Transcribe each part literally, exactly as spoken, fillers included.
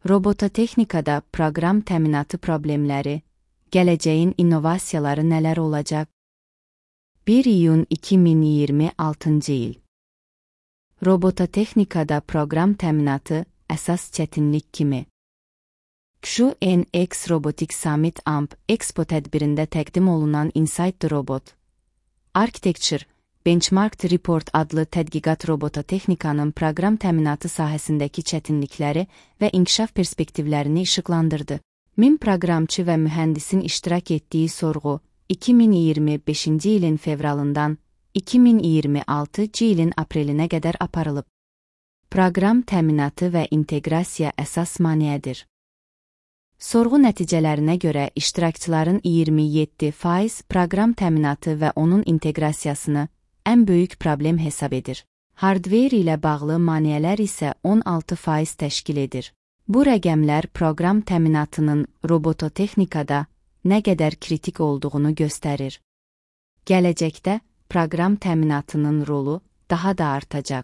Robototexnikada proqram təminatı problemləri, gələcəyin innovasiyaları nələr olacaq? bir iyun iki min iyirmi altıncı il. Robototexnikada proqram təminatı əsas çətinlik kimi. Q N X Robotics Summit A M P Expo tədbirində təqdim olunan Insight the Robot Architecture Benchmarked Report adlı tədqiqat robototexnikanın proqram təminatı sahəsindəki çətinlikləri və inkişaf perspektivlərini işıqlandırdı. min proqramçı və mühəndisin iştirak etdiyi sorğu iki min iyirmi beşinci ilin fevralından iki min iyirmi altıncı ilin aprelinə qədər aparılıb. Proqram təminatı və inteqrasiya əsas maneədir. Sorğu nəticələrinə görə iştirakçıların iyirmi yeddi faiz proqram təminatı və onun inteqrasiyasını ən böyük problem hesab edir. Hardware ilə bağlı maneələr isə on altı faiz təşkil edir. Bu rəqəmlər proqram təminatının robototexnikada nə qədər kritik olduğunu göstərir. Gələcəkdə proqram təminatının rolu daha da artacaq.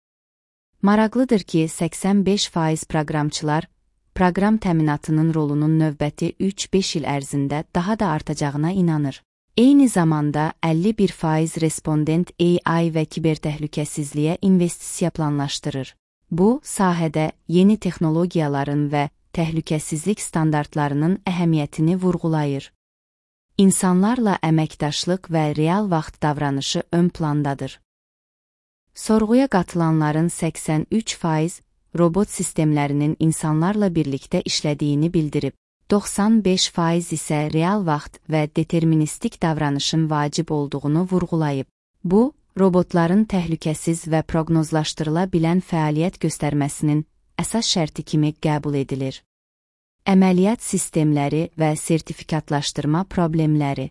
Maraqlıdır ki, səksən beş faiz proqramçılar proqram təminatının rolunun növbəti üç beş il ərzində daha da artacağına inanır. Eyni zamanda əlli bir faiz respondent A I və kibertəhlükəsizliyə investisiya planlaşdırır. Bu, sahədə yeni texnologiyaların və təhlükəsizlik standartlarının əhəmiyyətini vurğulayır. İnsanlarla əməkdaşlıq və real vaxt davranışı ön plandadır. Sorğuya qatılanların səksən üç faiz robot sistemlərinin insanlarla birlikdə işlədiyini bildirib. doxsan beş faiz isə real vaxt və deterministik davranışın vacib olduğunu vurğulayıb. Bu, robotların təhlükəsiz və proqnozlaşdırıla bilən fəaliyyət göstərməsinin əsas şərti kimi qəbul edilir. Əməliyyat sistemləri və sertifikatlaşdırma problemləri.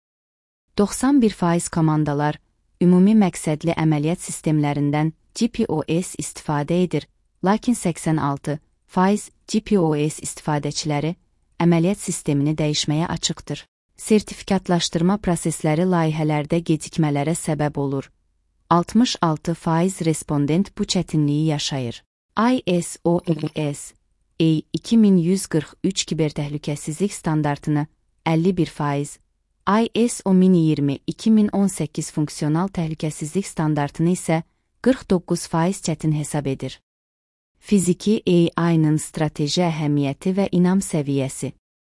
doxsan bir faiz komandalar ümumi məqsədli əməliyyat sistemlərindən G P O S istifadə edir, lakin səksən altı faiz G P O S istifadəçiləri əməliyyat sistemini dəyişməyə açıqdır. Sertifikatlaşdırma prosesləri layihələrdə gecikmələrə səbəb olur. altmış altı faiz respondent bu çətinliyi yaşayır. I S O S A iki min yüz qırx üç kibertəhlükəsizlik standartını əlli bir faiz, I S O min iyirmi iki min on səkkiz funksional təhlükəsizlik standartını isə qırx doqquz faiz çətin hesab edir. Fiziki A I-nın strateji əhəmiyyəti və inam səviyyəsi.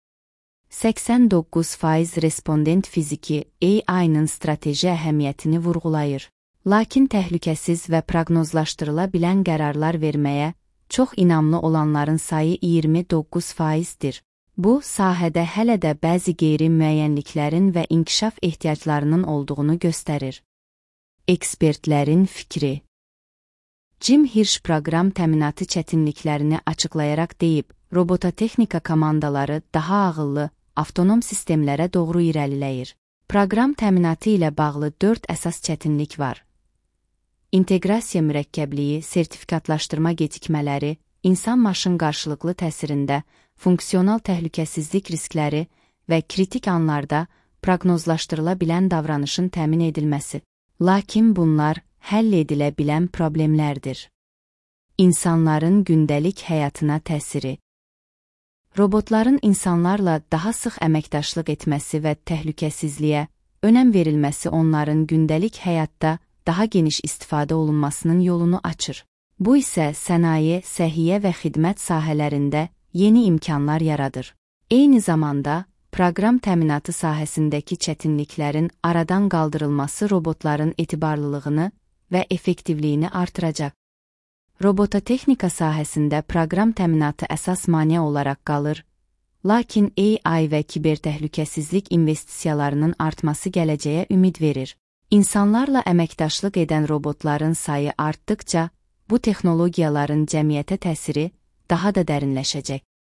səksən doqquz faiz respondent fiziki A I-nın strateji əhəmiyyətini vurğulayır. Lakin təhlükəsiz və proqnozlaşdırıla bilən qərarlar verməyə çox inamlı olanların sayı iyirmi doqquz faizdir. Bu, sahədə hələ də bəzi qeyri-müəyyənliklərin və inkişaf ehtiyaclarının olduğunu göstərir. Ekspertlərin fikri. Jim Hirsch proqram təminatı çətinliklərini açıqlayaraq deyib, robototexnika komandaları daha ağıllı, avtonom sistemlərə doğru irəliləyir. Proqram təminatı ilə bağlı dörd əsas çətinlik var. İnteqrasiya mürəkkəbliyi, sertifikatlaşdırma gecikmələri, insan-maşın qarşılıqlı təsirində, funksional təhlükəsizlik riskləri və kritik anlarda proqnozlaşdırıla bilən davranışın təmin edilməsi. Lakin bunlar həll edilə bilən problemlərdir. İnsanların gündəlik həyatına təsiri. Robotların insanlarla daha sıx əməkdaşlıq etməsi və təhlükəsizliyə önəm verilməsi onların gündəlik həyatda daha geniş istifadə olunmasının yolunu açır. Bu isə sənaye, səhiyyə və xidmət sahələrində yeni imkanlar yaradır. Eyni zamanda, proqram təminatı sahəsindəki çətinliklərin aradan qaldırılması robotların etibarlılığını və effektivliyini artıracaq. Robototexnika sahəsində proqram təminatı əsas maneə olaraq qalır, lakin A I və kibertəhlükəsizlik investisiyalarının artması gələcəyə ümid verir. İnsanlarla əməkdaşlıq edən robotların sayı artdıqca, bu texnologiyaların cəmiyyətə təsiri daha da dərinləşəcək.